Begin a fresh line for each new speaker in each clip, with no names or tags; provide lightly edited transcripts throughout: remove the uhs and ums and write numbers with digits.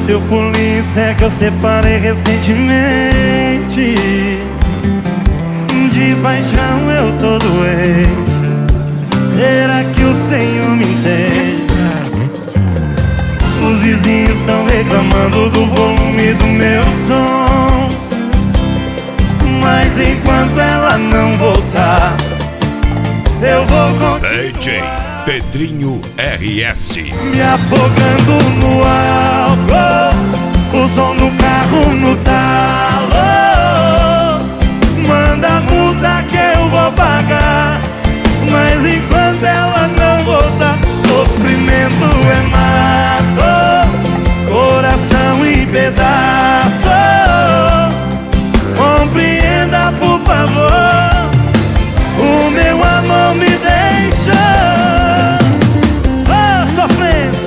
Seu polícia que eu separei recentemente. De paixão eu tô doente. Será que o Senhor me entende? Os vizinhos estão reclamando do volume do meu som, mas enquanto ela não voltar, eu vou continuar
DJ Pedrinho RS,
me afogando no álcool, o som do carro no talo. Manda a multa que eu vou pagar, mas enquanto ela não voltar, sofrimento é mato, coração em pedaço. Compreenda, por favor, o meu amor me deixa sofrendo.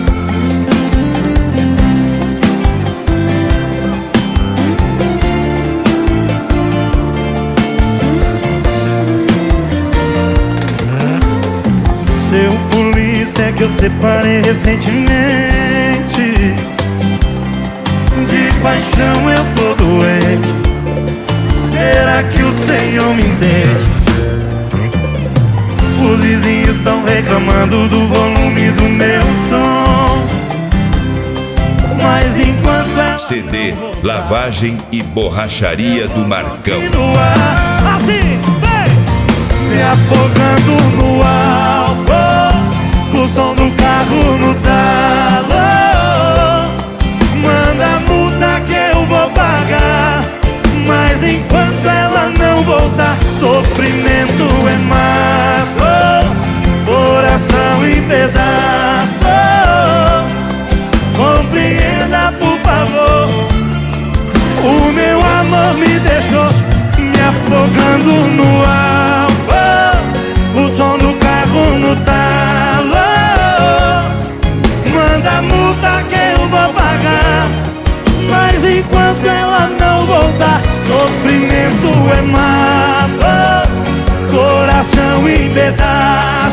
Seu polícia que eu separei recentemente. De paixão eu tô doente. Será que o Senhor me entende? Os vizinhos estão reclamando do volume do meu som, mas enquanto ela
CD Lavagem e Borracharia do Marcão.
assim, vem! Me afogando no álcool, o som do carro no talo. Manda a multa que eu vou pagar, mas enquanto ela não voltar, sofrimento é mato, coração em pedaço. Compreenda, por favor, o meu amor me deixou me afogando no álcool, o som do carro no talo. Manda a multa que eu vou pagar, mas enquanto ela não voltar, sofrimento é mato, coração em pedaços.